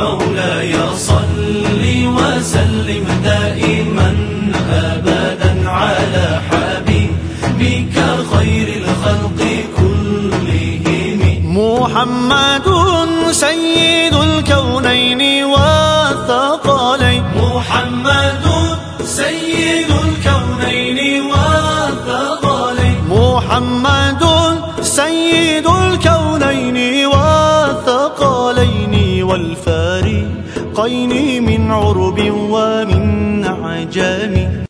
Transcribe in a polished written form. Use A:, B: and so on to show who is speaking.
A: مولاي صل وسلم دائما أبدا على حبيبك خير الخلق كلهم.
B: محمد سيد الكونين والثقلين.
A: محمد سيد الكونين والثقلين.
B: محمد سيد الكونين والثقلين والفارقين من عرب ومن عجم.